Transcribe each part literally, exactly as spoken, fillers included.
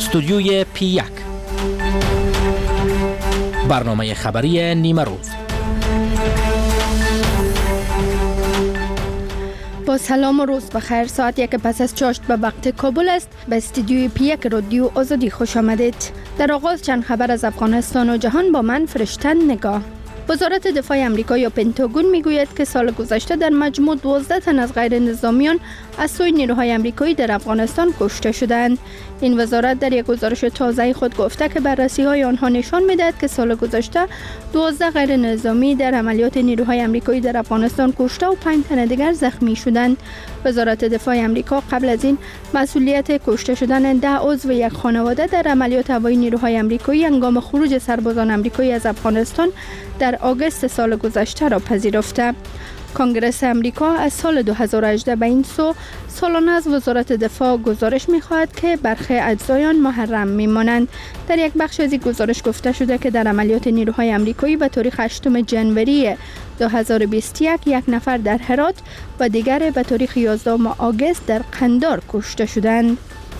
استودیوی پی یک، برنامه خبری نیمه روز. با سلام و روز بخیر. ساعت یک پس از چاشت به وقت کابل است. به استودیوی پی یک رادیو آزادی خوش آمدید. در آغاز چند خبر از افغانستان و جهان با من فرشتن نگاه. وزارت دفاع آمریکا یا پنتاگون میگوید که سال گذشته در مجموع دوازده تن از غیر نظامیان از سوی نیروهای آمریکایی در افغانستان کشته شدند. این وزارت در یک گزارش تازه خود گفته که بررسی‌های آنها نشان می‌دهد که سال گذشته دوازده غیر نظامی در عملیات نیروهای آمریکایی در افغانستان کشته و پنج تن دیگر زخمی شدند. وزارت دفاع آمریکا قبل از این مسئولیت کشته شدن ده عضو یک خانواده در عملیات هوایی نیروهای آمریکایی هنگام خروج سربازان آمریکایی از افغانستان در آگوست سال گذشته را پذیرفته. کنگره آمریکا از سال دو هزار و هجده به این سو سالانه از وزارت دفاع گزارش می‌خواهد که برخی اجزای آن محرم می‌مانند. در یک بخش از این گزارش گفته شده که در عملیات نیروهای آمریکایی به تاریخ هشتم ژانویه دو هزار و بیست و یک یک نفر در هرات و دیگر به تاریخ یازدهم آگوست در قندار کشته شدند.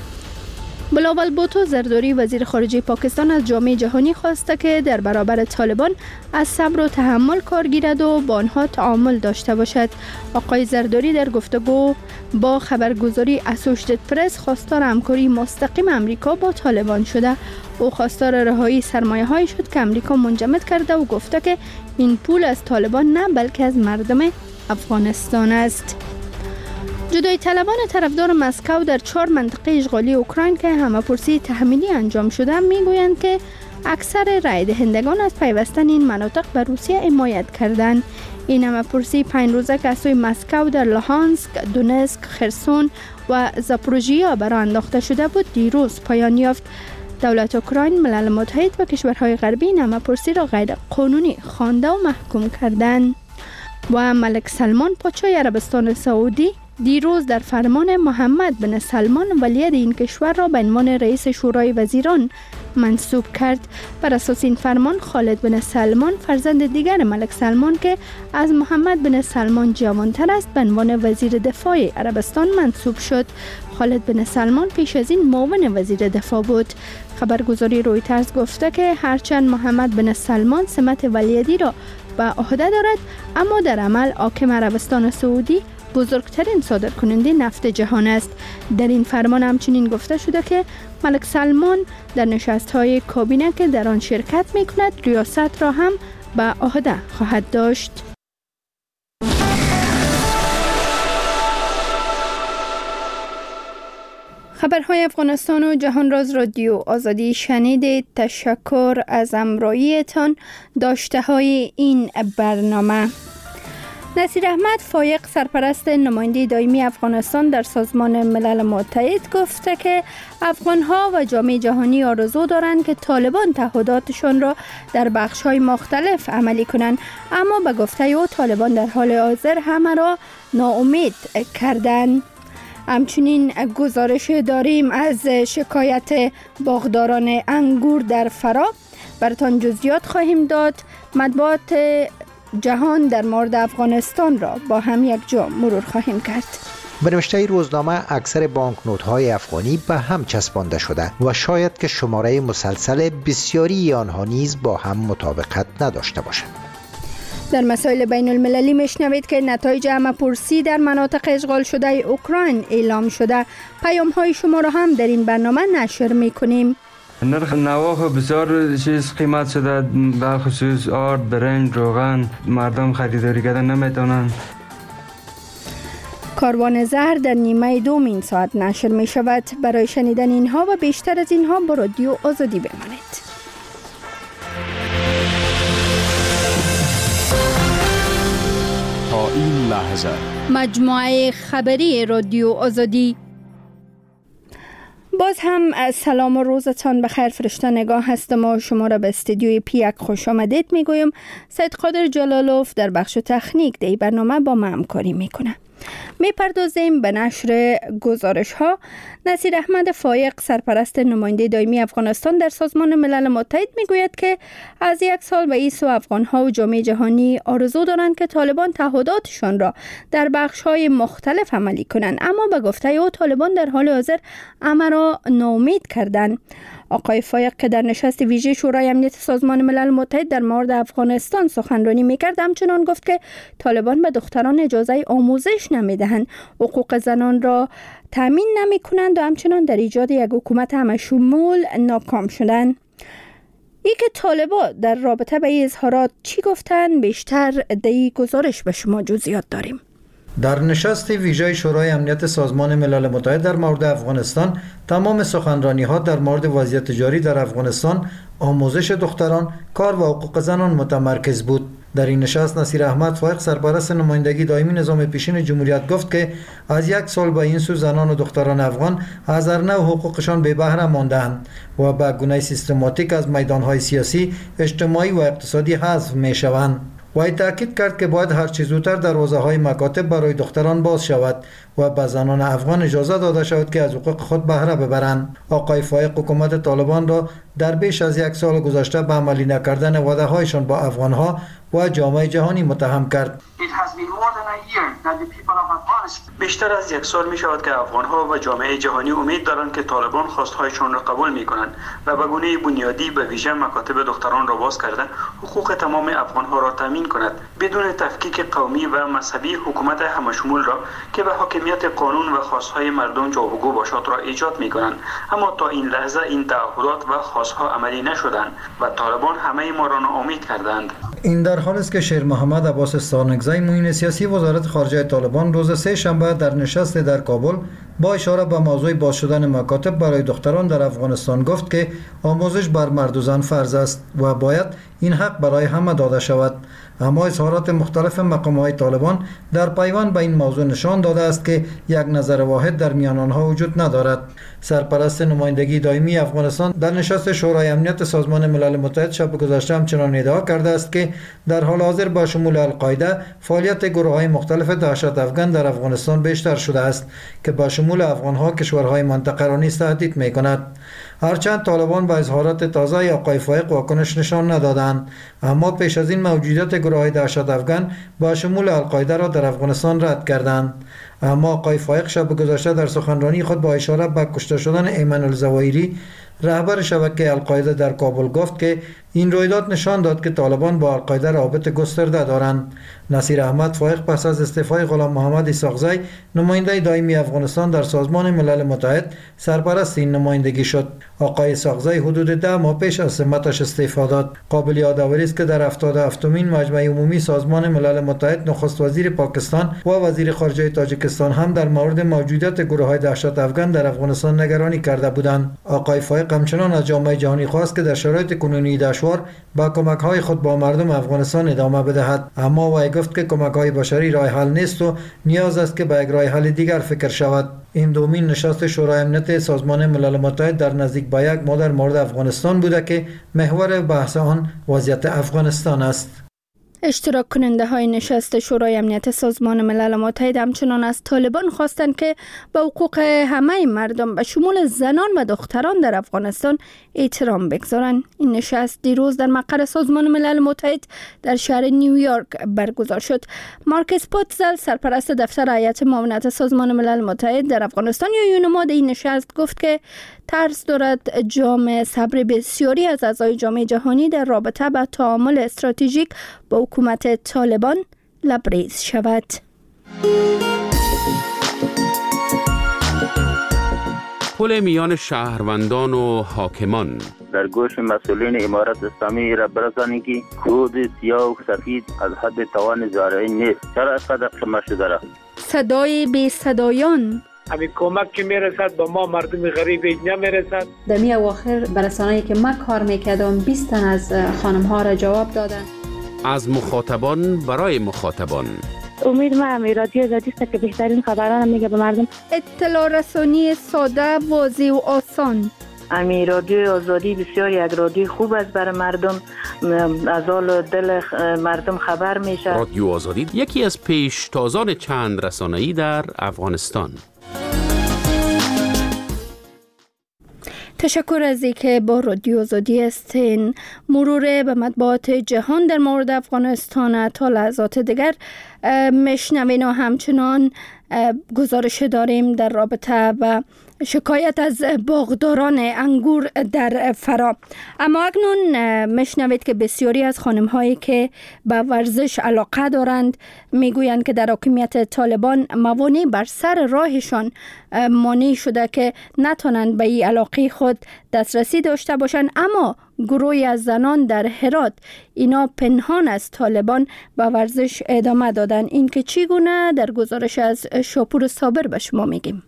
بلاول بوتو زرداری وزیر خارجه پاکستان از جامعه جهانی خواسته که در برابر طالبان از صبر و تحمل کار گیرد و با آنها تعامل داشته باشد. آقای زرداری در گفتگو با خبرگزاری اسوشیتد پرس خواستار همکاری مستقیم امریکا با طالبان شده. او خواستار رهایی سرمایه‌هایی شد که امریکا منجمد کرده و گفته که این پول از طالبان نه بلکه از مردم افغانستان است. جدای طلبان طرفدار مسکو در چهار منطقه اشغالی اوکراین که همه‌پرسی تحمیلی انجام شده میگویند که اکثر رای دهندگان از پیوستن این مناطق به روسیه حمایت کردند. این همه‌پرسی پنج روزه که از سوی مسکو در لوهانسک، دونتسک، خرسون و زاپوروژیا برآ انداخته شده بود دیروز پایان یافت. دولت اوکراین، ملل متحد و کشورهای غربی این همه‌پرسی را غیر قانونی خوانده و محکوم کردند. و ملک سلمان پادشاه عربستان سعودی دیروز در فرمان محمد بن سلمان ولیعهد این کشور را به عنوان رئیس شورای وزیران منصوب کرد. بر اساس این فرمان خالد بن سلمان فرزند دیگر ملک سلمان که از محمد بن سلمان جوانتر است به عنوان وزیر دفاع عربستان منصوب شد. خالد بن سلمان پیش از این معاون وزیر دفاع بود. خبرگزاری رویترز گفته که هرچند محمد بن سلمان سمت ولیعهدی را به عهده دارد اما در عمل حاکم عربستان سعودی بزرگترین صادرکننده نفت جهان است. در این فرمان همچنین گفته شده که ملک سلمان در نشست‌های کابینه که در آن شرکت می‌کند ریاست را هم به عهده خواهد داشت. خبرهای افغانستان و جهان راز رادیو آزادی شنیدید. تشکر از همراهیتان. داشته های این برنامه: نصیر احمد فایق سرپرست نماینده دائمی افغانستان در سازمان ملل متحد گفته که افغانها و جامعه جهانی آرزو دارند که طالبان تعهداتشان را در بخش‌های مختلف عملی کنند، اما به گفته او طالبان در حال حاضر همه را ناامید کردند. همچنین گزارش داریم از شکایت باغداران انگور در فرا. براتان جزئیات خواهیم داد. مطبوعات جهان در مورد افغانستان را با هم یک جا مرور خواهیم کرد. به نوشته روزنامه اکثر بانکنوت‌های افغانی به هم چسبانده شده و شاید که شماره مسلسل بسیاری آنها نیز با هم مطابقت نداشته باشند. در مسائل بین المللی میشنوید که نتایج همه‌پرسی در مناطق اشغال شده اوکراین اعلام شده. پیام های شما را هم در این برنامه نشر میکنیم. نرخ نواخ بسیار چیز قیمت شده، به خصوص آرد، برنج، روغن. مردم خریداری کردن نمیتونن. کاروان زهر در نیمه دوم این ساعت نشر می شود. برای شنیدن اینها و بیشتر از اینها با رادیو آزادی بمانید. تا این لحظه مجموعه خبری رادیو آزادی. باز هم سلام و روزتان بخیر. فرشته نگاه هستم و شما را به استودیوی پی یک خوش آمدید میگویم. سید قادر جلالوف در بخش تکنیک در برنامه با ما همکاری میکنه. میپردازیم به نشر گزارش ها. نصیر احمد فایق، سرپرست نماینده دائمی افغانستان در سازمان ملل متحد، میگوید که از یک سال به این سو افغان ها و جامعه جهانی آرزو دارند که طالبان تعهداتشان را در بخش های مختلف عملی کنند، اما به گفته او طالبان در حال حاضر امر را ناامید کردند. آقای فایق که در نشست ویژه شورای امنیت سازمان ملل متحد در مورد افغانستان سخنرانی میکرد، همچنان گفت که طالبان به دختران اجازه آموزش نمیدهند، حقوق زنان را تامین نمی کنند و همچنان در ایجاد یک حکومت همشمول ناکام شدند. ای که طالبان در رابطه به این اظهارات چی گفتند، بیشتر در این گزارش به شما جزئیات داریم. در نشست ویژه شورای امنیت سازمان ملل متحد در مورد افغانستان، تمام سخنرانی‌ها در مورد وضعیت جاری در افغانستان، آموزش دختران، کار و حقوق زنان متمرکز بود. در این نشست نصیر احمد فایق، سرپرست نمایندگی دائمی نظام پیشین جمهوریت، گفت که از یک سال به این سو زنان و دختران افغان از ارنه و حقوقشان بی بهره مانده‌اند و به گونه سیستماتیک از میدان‌های سیاسی، اجتماعی و اقتصادی حذف می‌شوند. وی تاکید کرد که باید هر چه زودتر دروازه‌های مکاتب برای دختران باز شود و به زنان افغان اجازه داده شود که از حقوق خود بهره ببرند. آقای فایق حکومت طالبان را در بیش از یک سال گذشته به عملی نکردن وعده‌هایشان با افغان‌ها و جامعه جهانی متهم کرد. بیشتر از یک سال می شود که افغان‌ها و جامعه جهانی امید دارند که طالبان خواستهایشان را قبول می کنند و به گونه بنیادی به ویژه مکاتب دختران را باز کرده حقوق تمام افغان‌ها را تامین کند، بدون تفکیک قومی و مذهبی. حکومت همشمول را که به حاکمیت قانون و خواستهای مردم جوابگو باشد را ایجاد می کنند، اما تا این لحظه این تعهدات و خواستها عملی نشدند و طالبان همه ما را ناامید کردند. این در حالی است که شیر محمد عباس ستارنگزی، معین سیاسی وزارت خارجه طالبان، روز سه شنبه در نشست در کابل با اشاره به موضوع باز شدن مکاتب برای دختران در افغانستان گفت که آموزش بر مرد و زن فرض است و باید این حق برای همه داده شود. اما اظهارات مختلف مقام‌های طالبان در پیوند به این موضوع نشان داده است که یک نظر واحد در میان آنها وجود ندارد. سرپرست نمایندگی دائمی افغانستان در نشست شورای امنیت سازمان ملل متحد شب گذشته همچنان ادعا کرده است که در حال حاضر با شمول القاعده فعالیت گروه‌های مختلف دهشت افغان در افغانستان بیشتر شده است که با شمول افغان‌ها کشورهای منطقه را نیز تهدید می‌کند. هرچند طالبان با اظهارات تازه آقای فایق واکنش نشان ندادند، اما پیش از این موجودیت گروه‌های دهشت افغان با شمول القاعده را در افغانستان رد کردند. اما آقای فایق شب گذشته در سخنرانی خود با اشاره به کشته شدن ایمن الزوایری، رهبر شبکه القاعده در کابل، گفت که این رویداد نشان داد که طالبان با القاعده رابط گسترده دارند. نصیر احمد فایق پس از استعفای غلام محمد اسحاقزی، نماینده دائمی افغانستان در سازمان ملل متحد، سرپرست این نمایندگی شد. آقای اسحاقزی حدود ده ماه پیش از سمتش استعفا داد. قابل یادآوری است که در هفتاد و هفتمین مجمع عمومی سازمان ملل متحد، نخست وزیر پاکستان و وزیر خارجه تاجیکستان هم در مورد موجودیت گروه‌های دهشت افغان در افغانستان نگرانی کرده بودند. آقای فایق همچنان از جامعه جهانی خواست که در شرایط کنونی دشوار با کمک‌های خود با مردم افغانستان ادامه بدهد، اما وی گفت که کمک‌های بشری راه حل نیست و نیاز است که به یک راه حل دیگر فکر شود. این دومین نشست شورای امنیت سازمان ملل متحد در نزدیک به یک ماه در مورد افغانستان بوده که محور بحث آن وضعیت افغانستان است. اشتراک کننده های نشست شورای امنیت سازمان ملل متحد همچنان از طالبان خواستند که به حقوق همه مردم به شمول زنان و دختران در افغانستان احترام بگذارند. این نشست دیروز در مقر سازمان ملل متحد در شهر نیویورک برگزار شد. مارکس پوتزل، سرپرست دفتر هیئت معاونت سازمان ملل متحد در افغانستان یا یونماد، این نشست گفت که ترس دارد جامعه صبر بسیاری از اعضای جامعه جهانی در رابطه با تعامل استراتژیک با حکومت طالبان لبریز شود. پل میان شهروندان و حاکمان در گوش مسئولین امارت اسلامی را برسانید که کود سیاه و سفید از حد توان زارعی نیست. چرا قدر شما شده را؟ صدای بی صدایان، همین کمک که میرسد به ما مردم غریب اینجا میرسد. در می اواخر برسانه‌ای که من کار میکردم بیست تن از خانم ها را جواب دادن. از مخاطبان برای مخاطبان. امید ما هم رادیو زدیست که بهترین خبران میگه به مردم. اطلاع رسانی ساده، واضح و آسان. امی رادیو آزادی بسیار یک رادیو خوب است برای مردم، از حال دل مردم خبر میشه. رادیو آزادی یکی از پیشتازان چند رسانه‌ای در افغانستان. تشکر از اینکه با رادیو آزادی هستین. مرور به مطبوعات جهان در مورد افغانستان تا لحظات دیگر میشنوین و همچنان گزارش داریم در رابطه با شکایت از باغداران انگور در فرا. اما اکنون میشنوید که بسیاری از خانم هایی که به ورزش علاقه دارند میگویند که در حاکمیت طالبان موانع بر سر راهشان مانع شده که نتونند به این علاقه خود دسترسی داشته باشند. اما گروهی از زنان در هرات اینا پنهان از طالبان به ورزش ادامه دادن. این که چگونه در گزارش از شاپور صابر به شما میگیم.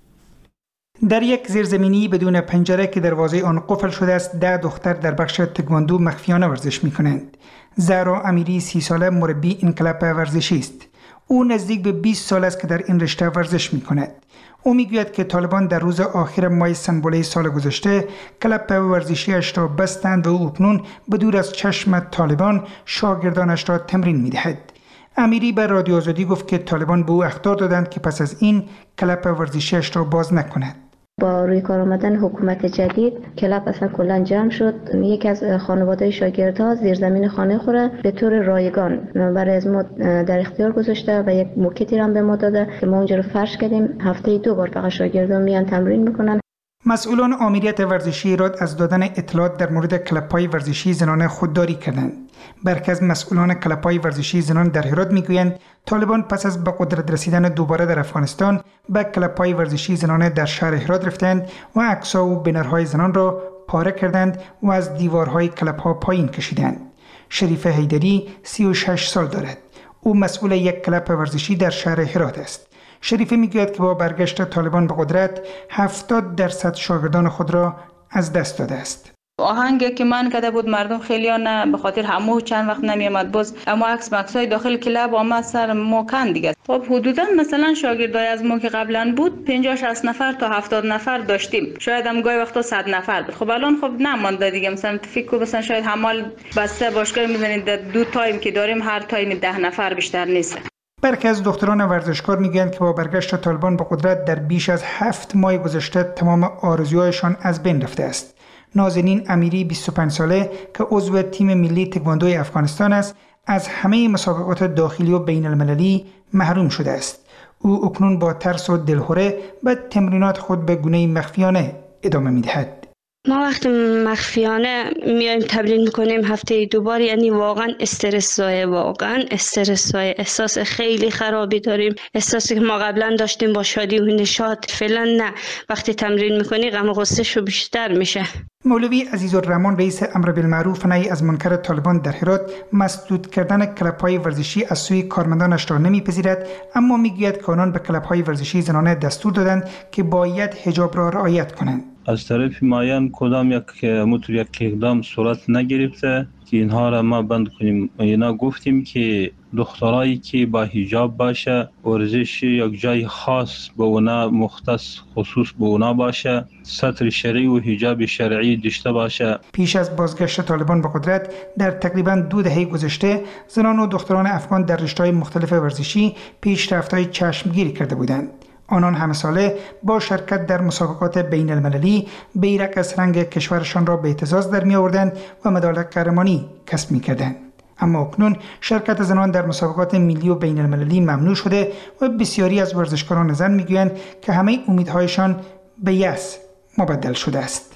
در یک زیرزمینی بدون پنجره که دروازه آن قفل شده است، ده دختر در بخش تکواندو مخفیانه ورزش میکنند. زهرا امیری سی ساله مربی این کلاب ورزشی است. او نزدیک به بیست سال است که در این رشته ورزش میکند. او میگوید که طالبان در روز آخر ماه سنبوله سال گذشته کلاب ورزشیش را بستند و او اکنون به دور از چشم طالبان شاگردانش را تمرین میدهد. امیری به رادیو آزادی گفت که طالبان به او اخطار دادند که پس از این کلاب ورزشیش را باز نکند. با روی کار آمدن حکومت جدید کلاب اصلا کلا جمع شد. یکی از خانواده شاگردها زیرزمین خانه خوره به طور رایگان برای از ما در اختیار گذاشته و یک موکتی هم به ما داده که ما اونجا رو فرش کردیم. هفته دو بار فقط شاگردان میان تمرین میکنن. مسئولان آمریت ورزشی ایراد از دادن اطلاعات در مورد کلب‌های ورزشی زنانه خودداری کردند. برخی از مسئولان کلب‌های ورزشی زنان در هرات میگویند طالبان پس از به قدرت رسیدن دوباره در افغانستان به کلب‌های ورزشی زنانه در شهر هرات رفتند و عکس‌ها و بنرهای زنان را پاره کردند و از دیوارهای کلب‌ها پایین کشیدند. شریف حیدری سی و شش سال دارد. او مسئول یک کلب ورزشی در شهر هرات است. شریفی میگوید که با برگشت طالبان به قدرت هفتاد درصد شاگردان خود را از دست داده است. آهنگی که من کرده بود مردم خیلی نه به خاطر همو چند وقت نمی آمد، باز اما عکس مکسای داخل کلاب آمد سر مکان دیگه. خب حدودا مثلا شاگردای از ما که قبلا بود پنجاه شصت نفر تا هفتاد نفر داشتیم، شاید هم گاهی وقتا صد نفر بود. خب الان خب نمانده دیگه. مثلا فکر کنم مثلا شاید همال بسته باشگاه میزنید در دو تایم که داریم هر تایم ده نفر بیشتر نیست. برخی از دختران ورزشکار میگویند که با برگشت طالبان به قدرت در بیش از هفت ماه گذشته تمام آرزوهایشان از بین رفته است. نازنین امیری بیست و پنج ساله که عضو تیم ملی تکواندوی افغانستان است، از همه مسابقات داخلی و بین المللی محروم شده است. او اکنون با ترس و دلهره به تمرینات خود به گونه مخفیانه ادامه میدهد. ما وقتی مخفیانه میایم تمرین میکنیم هفته دو بار، یعنی واقعا استرس زای واقعا استرس زای احساس خیلی خرابی داریم. احساسی که ما قبلا داشتیم با شادی و نشاط فعلا نه. وقتی تمرین میکنی غم و غصه شو بیشتر میشه. مولوی عزیزالرحمن رئیس امر بالمعروف و نهی از منکر طالبان در هرات مسدود کردن کلب‌های ورزشی از سوی کارمندانش را نمیپذیرد، اما میگوید که آنان به کلب‌های ورزشی زنانه دستور دادند که باید حجاب را رعایت کنند. از طرف معین کدام یک متر یک اقدام صورت نگرفته که اینها را ما بند کنیم. اینا گفتیم که دخترایی که با حجاب باشه، ورزش یک جای خاص به اونا مختص خصوص به اونا باشه، ستر شرعی و حجاب شرعی داشته باشه. پیش از بازگشت طالبان به قدرت در تقریباً دو دهه گذشته زنان و دختران افغان در رشته‌های مختلف ورزشی پیشرفت‌های چشمگیری کرده بودند. آنان همه ساله با شرکت در مسابقات بین المللی بیرق از رنگ کشورشان را به اعتزاز در می آوردند و مدال قهرمانی کسب می کردند. اما اکنون شرکت زنان در مسابقات ملی و بین المللی ممنوع شده و بسیاری از ورزشکاران زن می گویند که همه امیدهایشان به یأس مبدل شده است.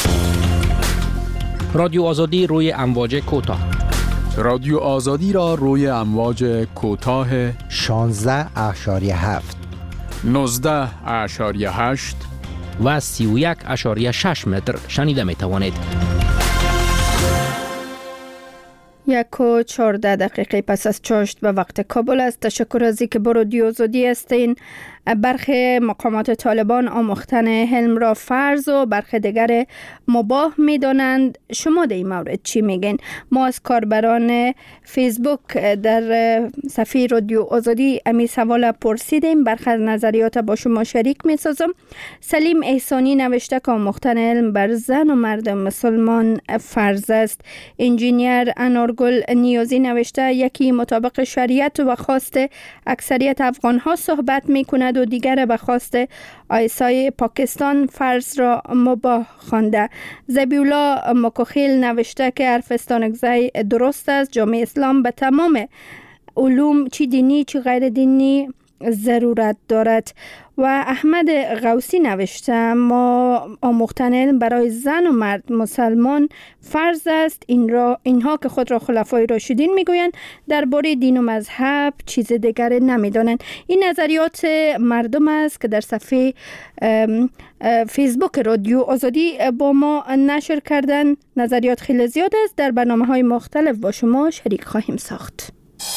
رادیو آزادی روی امواج کوتاه. رادیو آزادی را روی امواج کوتاه شانزده اشاری هفت نوزده اشاریه هشت و سی و یک اشاریه شش متر شنیده می توانید. یک و چهارده دقیقه پس از چاشت به وقت کابل است. تشکر از اینکه با رادیو آزادی هستین. برخی مقامات طالبان آموختن حلم را فرض و برخی دیگر مباح می دانند. شما در این مورد چی میگین؟ ما از کاربران فیسبوک در صفحه رادیو آزادی امی سوال پرسیدیم. برخی از نظریات با شما شریک می سازم. سلیم احسانی نوشته که آموختن علم بر زن و مرد مسلمان فرض است. انجینیر انارگل نیازی نوشته یکی مطابق شریعت و خواست اکثریت افغان ها صحبت می کند و دیگر به خواست آیسای پاکستان فرض را مباح خوانده. زبیولا مکوخیل نوشته که حرف استانگزی درست است. جامعه اسلام به تمام علوم چی دینی چی غیر دینی ضرورت دارد. و احمد غوثی نوشته ما آموختن علم برای زن و مرد مسلمان فرض است. این را اینها که خود را خلفای راشدین میگویند درباره دین و مذهب چیز دیگر نمیدانند. این نظریات مردم است که در صفحه فیسبوک رادیو آزادی با ما نشر کردن. نظریات خیلی زیاد است. در برنامه‌های مختلف با شما شریک خواهیم ساخت.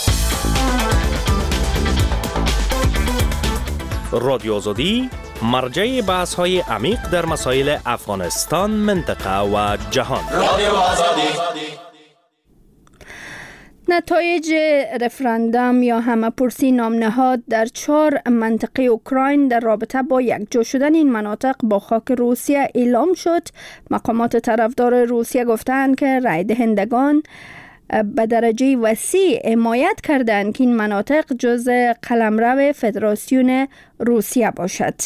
رادیو آزادی مرجع بحث های عمیق در مسائل افغانستان، منطقه و جهان. رادیو آزادی. نتایج رفراندوم یا همه‌پرسی نام نهاد در چهار منطقه اوکراین در رابطه با یکجا شدن این مناطق با خاک روسیه اعلام شد. مقامات طرفدار روسیه گفتند که رای دهندگان به درجه وسیع حمایت کردند که این مناطق جزء قلمرو فدراسیون روسیه باشد.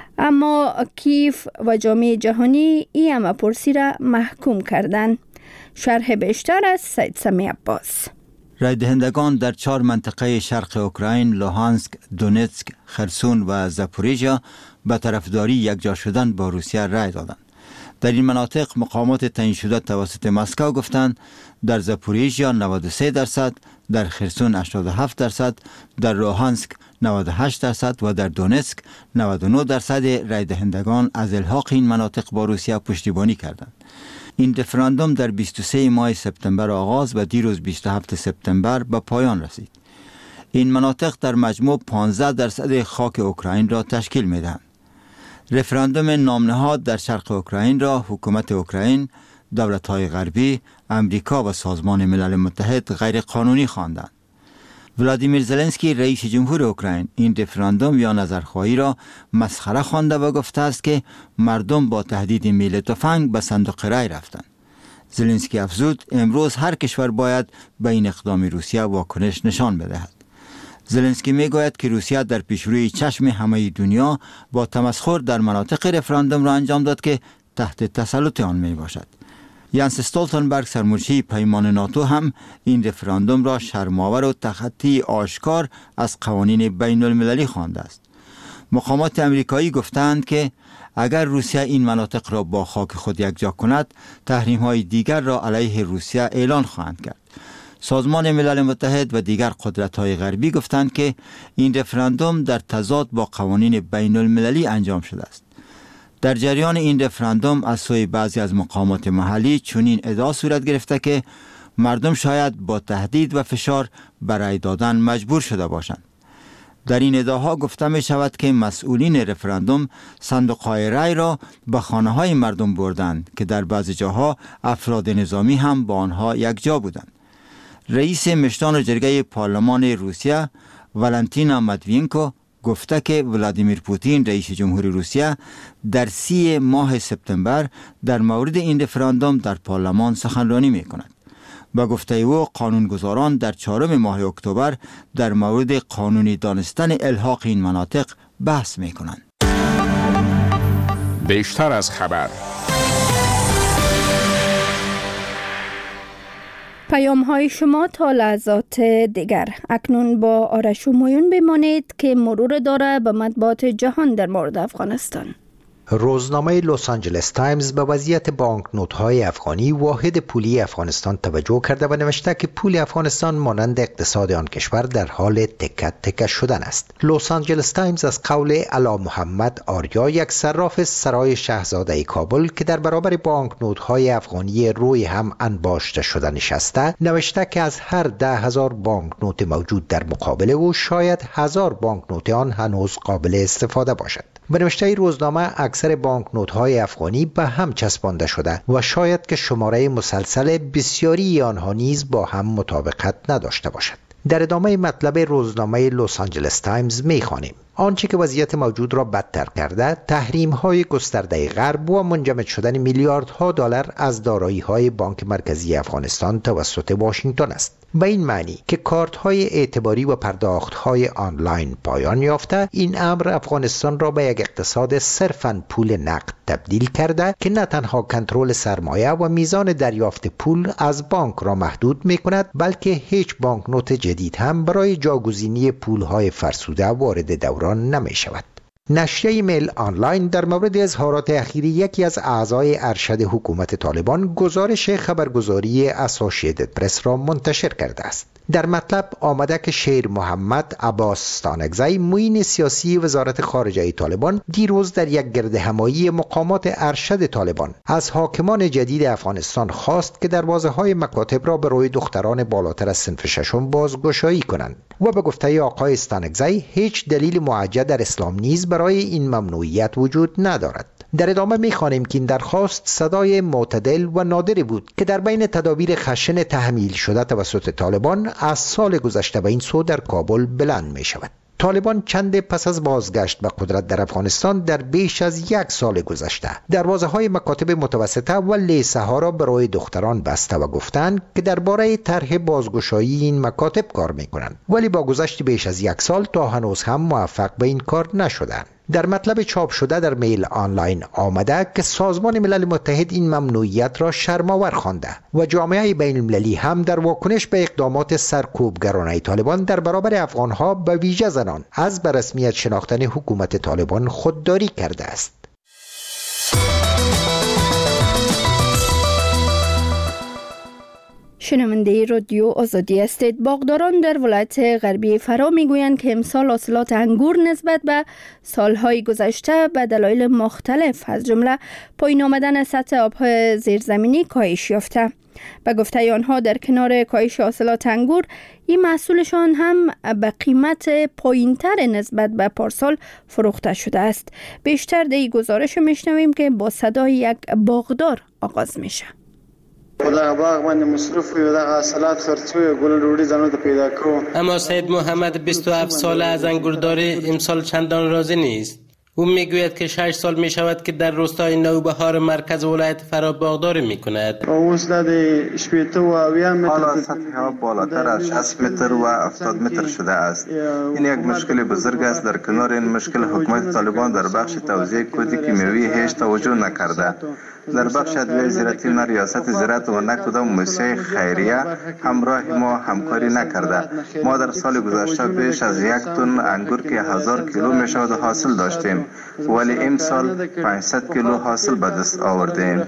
اما کیف و جامعه جهانی این همه‌پرسی را محکوم کردند. شرح بیشتر از سید سمی عباس. رای دهندگان در چهار منطقه شرق اوکراین، لوهانسک، دونتسک، خرسون و زاپوریژیا به طرفداری یکجا شدن با روسیه رای دادند. در این مناطق مقامات تعیین شده توسط مسکو گفتند در زاپوریژیا نود و سه درصد، در خرسون هشتاد و هفت درصد، در لوهانسک نود و هشت درصد و در دونتسک نود و نه درصد رای دهندگان از الحاق این مناطق با روسیه پشتیبانی کردند. این رفراندوم در بیست و سه ماه سپتامبر آغاز و دیروز بیست و هفتم سپتامبر به پایان رسید. این مناطق در مجموع پانزده درصد خاک اوکراین را تشکیل می‌دهند. رفراندوم نامنهاد در شرق اوکراین را حکومت اوکراین، دولت‌های غربی، امریکا و سازمان ملل متحد غیر قانونی خواندند. ولادیمیر زلنسکی رئیس جمهور اوکراین این رفراندوم یا نظرخواهی را مسخره خوانده و گفته است که مردم با تهدید میل تفنگ به صندوق رای رفتند. زلنسکی افزود امروز هر کشور باید به این اقدام روسیه واکنش نشان بدهد. زلنسکی میگوید که روسیه در پیشروی چشم همه دنیا با تمسخر در مناطق رفراندوم را انجام داد که تحت تسلط آن می باشد. یانس استولتنبرگ سرمرشی پیمان ناتو هم این رفراندوم را شرم‌آور و تخطی آشکار از قوانین بین المللی خوانده است. مقامات امریکایی گفتند که اگر روسیه این مناطق را با خاک خود یکجا کند، تحریم‌های دیگر را علیه روسیه اعلان خواهند کرد. سازمان ملل متحد و دیگر قدرت‌های غربی گفتند که این رفراندوم در تضاد با قوانین بین المللی انجام شده است. در جریان این رفراندوم از سوی بعضی از مقامات محلی چنین ادعا صورت گرفته که مردم شاید با تهدید و فشار برای دادن مجبور شده باشند. در این ادعاها گفته می شود که مسئولین رفراندوم صندوق‌های رای را به خانه‌های مردم بردند که در بعضی جاها افراد نظامی هم با آنها یکجا بودند. رئیس مشتان جرگه پارلمان روسیه والنتینا مدوینکو گفته که ولادیمیر پوتین رئیس جمهور روسیه در سی ماه سپتامبر در مورد این رفراندوم در پارلمان سخنرانی می کند. با گفته او قانونگذاران در چهارم ماه اکتبر در مورد قانونی دانستن الحاق این مناطق بحث می کنند. بیشتر از خبر. پیام های شما تا لحظات دیگر. اکنون با آرش همایون بمانید که مرور داره به مطبوعات جهان در مورد افغانستان. روزنامه لس آنجلس تایمز به وضعیت بانکنوت‌های افغانی واحد پولی افغانستان توجه کرده و نوشته که پول افغانستان مانند اقتصاد آن کشور در حال تکه تکه شدن است. لس آنجلس تایمز از قول علا محمد آریا، یک صراف سرای شاهزاده کابل که در برابر بانکنوت‌های افغانی روی هم انباشته شده نشسته، نوشته که از هر ده هزار بانکنوت موجود در مقابل او شاید هزار بانکنوت آن هنوز قابل استفاده باشد. به نوشته روزنامه اکثر بانکنوت‌های افغانی به هم چسبانده شده و شاید که شماره مسلسل بسیاری آنها نیز با هم مطابقت نداشته باشد. در ادامه مطلب روزنامه لس آنجلس تایمز می‌خوانیم: آنچه که وضعیت موجود را بدتر کرده، تحریم‌های گسترده غرب و منجمد شدن میلیاردها دلار از دارایی‌های بانک مرکزی افغانستان توسط واشنگتن است. به این معنی که کارت‌های اعتباری و پرداخت‌های آنلاین پایان یافته، این امر افغانستان را به یک اقتصاد صرفاً پول نقد تبدیل کرده که نه تنها کنترل سرمایه و میزان دریافت پول از بانک را محدود می‌کند، بلکه هیچ بانکنوت جدید هم برای جاگزینی پول‌های فرسوده وارد دوران نمی‌شود. نشریه میل آنلاین در مورد اظهارات اخیری یکی از اعضای ارشد حکومت طالبان گزارش خبرگزاری اسوسییتد پرس را منتشر کرده است. در مطلب آمده که شیر محمد عباس ستانکزی، معین سیاسی وزارت خارجه طالبان، دیروز در یک گردهمایی مقامات ارشد طالبان از حاکمان جدید افغانستان خواست که دروازه‌های مکاتب را به روی دختران بالاتر از صنف ششم بازگشایی کنند و به گفته آقای ستانکزی هیچ دلیل معجزه در اسلام نیز برای این ممنوعیت وجود ندارد. در ادامه می‌خوانیم که این درخواست صدای معتدل و نادری بود که در بین تدابیر خشن تحمیل شده توسط طالبان از سال گذشته به این سو در کابل بلند می‌شود. طالبان چند پس از بازگشت به قدرت در افغانستان در بیش از یک سال گذشته دروازه‌های مکاتب متوسطه و لیسه ها را برای دختران بسته و گفتند که درباره طرح بازگشایی این مکاتب کار می‌کنند، ولی با گذشت بیش از یک سال تا هنوز هم موفق به این کار نشدند. در مطلب چاپ شده در میل آنلاین آمده که سازمان ملل متحد این ممنوعیت را شرم‌آور خوانده و جامعه بین المللی هم در واکنش به اقدامات سرکوبگرانه طالبان در برابر افغانها به ویژه زنان از به رسمیت شناختن حکومت طالبان خودداری کرده است. شنونده رادیو آزادی هستید. باغداران در ولایت غربی فرا میگویند که امسال حاصلات انگور نسبت به سالهای گذشته به دلایل مختلف از جمله پایین آمدن سطح آبهای زیرزمینی کاهش یافته. به گفته آنها در کنار کاهش حاصلات انگور، این محصولشان هم به قیمت پایینتر نسبت به پارسال فروخته شده است. بیشتر در این گزارش میشنویم که با صدای یک باغدار آغاز میشه. خدا باغ من مصرف و دا حاصلات خرڅوي ګل روړي ځانو ته پیدا کو. اما سید محمد بیست و هفت ساله از انگورداری امسال چندان راضی نیست. او میگوید که شش سال می شود که در روستای نوبهار مرکز ولایت فرا باغداری می کند. اوس د شپږ و اویا متر حالا سطح بالاتر از شصت متر و هفتاد متر شده است. این یک مشکل بزرگ است. در کنار این مشکل حکومت طالبان در بخش توزیع کود کیمیاوی هیچ توجه نکرده. در بخش ادویه زراعتی نه ریاست زراعت و نه کدام مؤسسه خیریه همراه ما همکاری نکرده. ما در سال گذشته بیش از یک تن انگور که هزار کیلو می شود حاصل داشتیم، ولی امسال پانصد کیلو حاصل به دست آوردیم.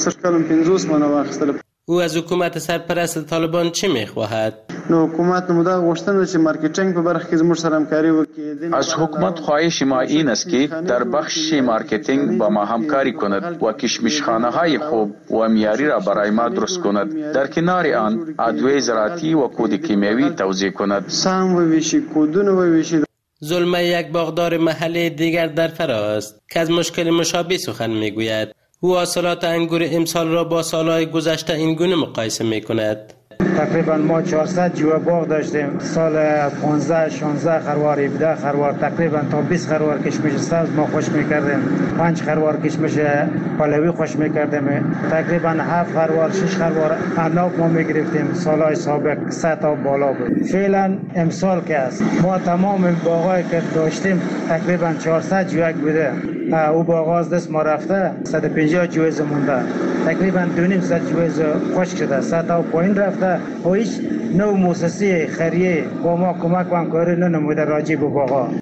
او از حکومت سرپرست طالبان چی میخواهد؟ نو حکومت نموده غوښتنه چې مارکیټینګ په برخه کې زموږ سره همکاري وکړي. از حکومت خواهش ما این است که در بخش مارکتینگ با ما همکاری کند و کشمشخانه های خوب و معیاری را برای ما درست کند. در کنار آن ادویه زراعتی و کود کیمیاوی توزیع کند. سام و ویشی کودونه و ویشی. ظلمه یک باغدار محله دیگر در فراست که از مشکل مشابه سخن میگوید. او حاصلات انگور امسال را با سالهای گذشته این گونه مقایسه میکند. تقریبا ما چهارصد جوه باغ داشتیم. سال پانزده شانزده خروار هفده خروار تقریبا تا بیست خروار کشمش سبز ما خوش میکردیم. پنج خروار کشمش پلوی خوش میکردیم. تقریبا هفت خروار شش خروار عناب ما میگرفتیم. سالهای سابق سه تا بالا بود. فعلا امسال که است ما تمام باغایی که داشتیم تقریبا چهارصد جوه بوده. او باغاز دست ما رفته صد و پنجاه جویز مونده. تقریبا دو نیم صد جویز خشک شده. صد تا پایین رفته و هیچ نوع مؤسسه خیریه با ما کمک و همکاری ننموده راجع به باغا.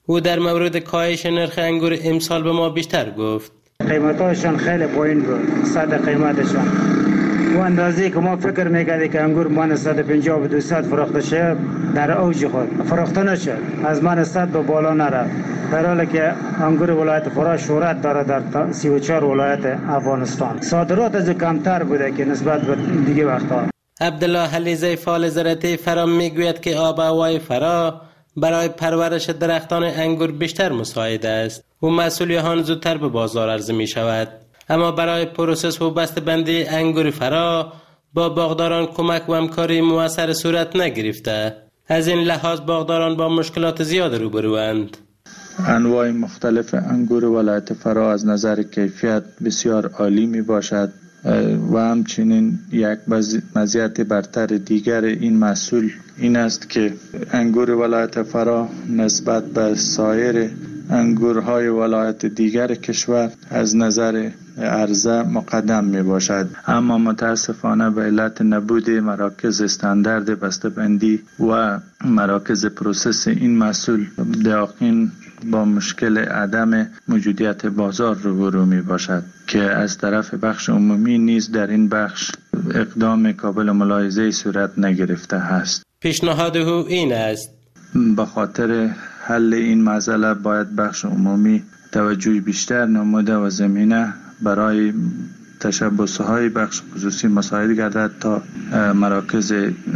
او در مورد کاهش نرخ انگور امسال به ما بیشتر گفت. قیمتاشون خیلی پایین بود، صد قیمتشون و اندازی که ما فکر میکردیم که انگور من صد و پنجاه و دویست فروخته شه در اوج خود فروخته نشد، از من صد به بالا نرفت، در حالی که انگور ولایت فرا شهرت داره در سی و چهار ولایت افغانستان. صادرات از کمتر بوده که نسبت به دیگه وقتا. عبدالله حلیزه فعال زراعتی فرا میگوید که آب و هوای فرا برای پرورش درختان انگور بیشتر مساعد است و محصول زودتر به بازار عرضه می شود. اما برای پروسس و بسته‌بندی انگور فرا با باغداران کمک و همکاری مؤثر صورت نگرفته. از این لحاظ باغداران با مشکلات زیاد روبروند. انواع مختلف انگور ولایت فرا از نظر کیفیت بسیار عالی می باشد و همچنین یک مزیت برتر دیگر این محصول این است که انگور ولایت فرا نسبت به سایر انگورهای ولایت دیگر کشور از نظر عرضه مقدم می باشد، اما متاسفانه به علت نبود مراکز استاندارد بسته‌بندی و مراکز پروسس این محصول دقیقاً با مشکل عدم موجودیت بازار روبرو می باشد که از طرف بخش عمومی نیز در این بخش اقدام قابل ملاحظه صورت نگرفته است. پیشنهاد او این است: به خاطر حل این مسئله باید بخش عمومی توجه بیشتر نموده و زمینه برای تشبس‌های بخش خصوصی مساعد گردد تا مراکز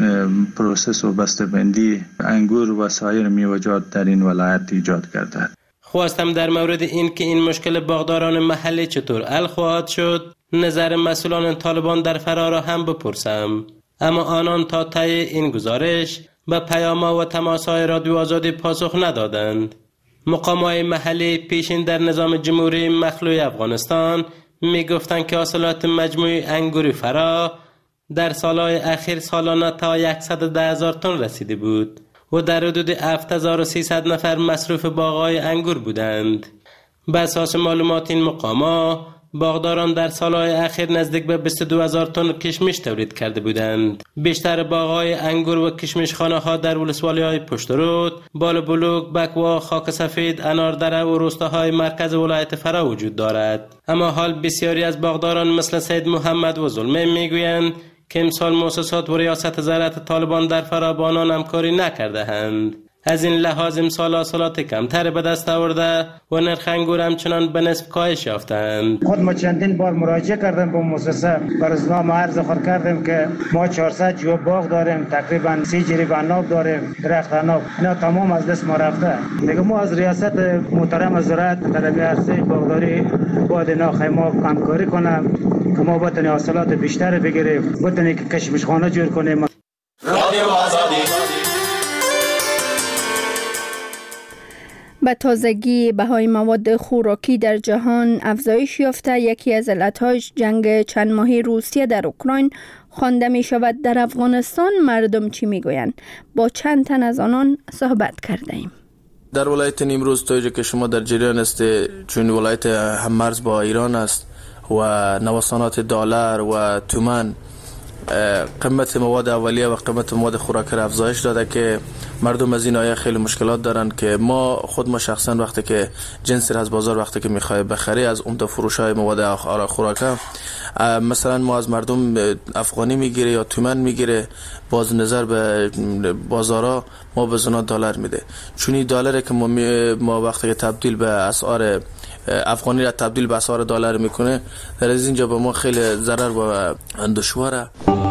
پروسس و بسته‌بندی انگور و سایر میوه‌جات در این ولایت ایجاد گردد. خواستم در مورد این که این مشکل باغداران محلی چطور حل خواهد شد نظر مسئولان طالبان در فرا را هم بپرسم، اما آنان تا طی این گزارش به پیام‌ها و تماس‌های رادیو آزادی پاسخ ندادند. مقام‌های محلی پیشین در نظام جمهوری مخلوع افغانستان می گفتند که حاصلات مجموعی انگور فرا در سالهای اخیر سالانه تا صد و ده هزار تن رسیده بود و در حدود هفت هزار و سیصد نفر مصروف باغ‌های انگور بودند. به اساس معلومات این مقام‌ها باغداران در سالهای اخیر نزدیک به بیست و دو هزار تن کشمش تولید کرده بودند. بیشتر باغ‌های انگور و کشمشخانه‌ها در ولسوالی‌های پشترود، بالابلوک، بکوا، خاک سفید، اناردره و روستاهای مرکز ولایت فرا وجود دارد. اما حال بسیاری از باغداران مثل سید محمد و ظلمه میگویند که امسال مؤسسات و ریاست زراعت طالبان در فرا با آنان همکاری نکرده‌اند. از این لحاظ امسال حاصلات کمتر به دست آورده و نرخ انگور همچنان به نصف کاهش یافتند. خود ما چندین بار مراجعه کردیم به مؤسسه، برنامه عرض خود کردیم که ما چهارصد جو باغ داریم، تقریبا سی جریب عناب داریم، درخت عناب، اینا تمام از دست ما رفته. دیگه ما از ریاست محترم زراعت در عرصه باغداری باید اینا خیما همکاری کنم که ما بتونیم حاصلات بیشتر بگیریم، بتونیم که کشمشخانه جور کنیم. رادیو آزادی. به تازگی بهای مواد خوراکی در جهان افزایش یافته، یکی از علتهاش جنگ چند ماهه روسیه در اوکراین خوانده می شود. در افغانستان مردم چی می گویند؟ با چند تن از آنان صحبت کرده ایم. در ولایت نیمروز تویجه که شما در جریان است، چون ولایت هم مرز با ایران است و نوسانات دلار و تومان، قیمت مواد اولیه و قیمت مواد خوراکی را افزایش داده که مردم از این آیه خیلی مشکلات دارن که ما خود ما شخصا وقتی که جنس از بازار وقتی که میخوای بخری از عمده فروش های مواد خوراکی، مثلا ما از مردم افغانی میگیره یا تومان میگیره، باز نظر به بازارها ما به زنا دلار میده، چون این دلاری که ما, ما وقتی که تبدیل به اسعار افغانی را تبدیل به اسعار دلار میکنه، در از اینجا به ما خیلی ضرر و دشواره.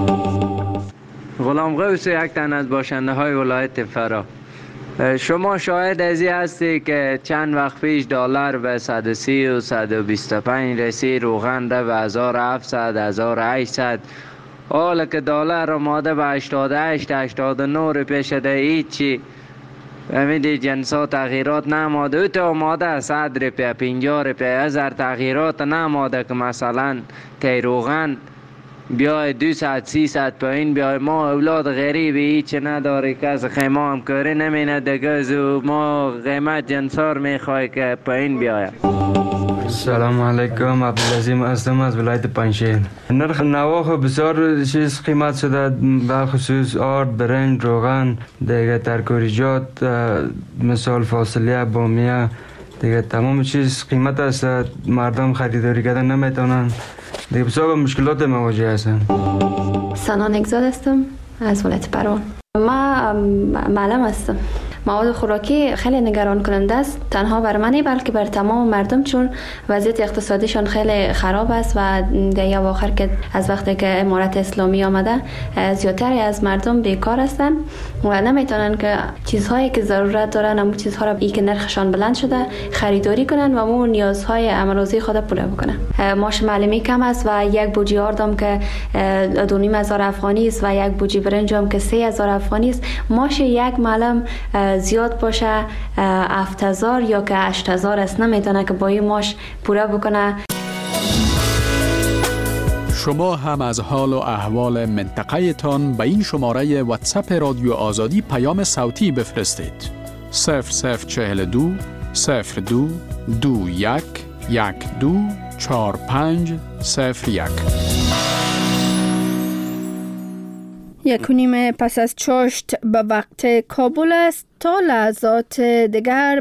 غلام غوث، یک تن از باشنده های ولایت فرا. شما شاهد از این هستی که چند وقت پیش دلار به صد و سی و صد و بیست و پنج رسید، روغن را به هزار و هفتصد هزار و هشتصد، حالا که دلار آماده به هشتاد و هشت هشتاد و نه روپیه شده، هیچی فهمیدی جنسا تغییرات نماده. او تا آماده صد روپیه پنجاه روپیه هزار تغییرات نماده که مثلا که روغن بیای دو ساعت سی ساعت پایین بیای. ما اولاد غریبی هیچ نداره، کس خیمه هم کاری نمینه دگز و ما قیمت جنسار میخوای که پایین بیایم. سلام علیکم، عبدالعظیم هستم از ولایت پنجشیر. نرخ نواخ بسیار چیز قیمت شده، به خصوص آرد، برنج، روغن، دیگه ترکاریجات، مثال فاصله، بامیه، دیگه تمام چیز قیمت است. مردم خریداری کردن نمیتونن، دیگه بسیار مشکلات مواجه هستن. سنان اگزاد هستم از ولایت پروان. ما معلم هستم. مواد خوراکی خیلی نگران کننده است، تنها بر منی بلکه بر تمام مردم، چون وضعیت اقتصادیشان خیلی خراب است و در آخر که از وقتی که امارت اسلامی آمده زیادتری از مردم بیکار هستند و نمیتونن که چیزهایی که ضرورت دارن، همون چیزها را ای که نرخشان بلند شده خریداری کنن و همون نیازهای امروزی خود پوره بکنن. ماش معلمی کم است و یک بوجی آردم که دو نیم هزار افغانی است و یک بوجی برنج هم که سه هزار افغانی است. ماش یک معلم زیاد باشه هفت هزار یا که هشت هزار است، نمیتونه که با این ماش پوره بکنه. شما هم از حال و احوال منطقه تان به این شماره واتساپ رادیو آزادی پیام صوتی بفرستید. صفر صفر چهل دو صفر دو دو یک یک دو چهار پنج صفر یک. یک و نیم پس از چاشت به وقت کابل است. تا لحظات دیگر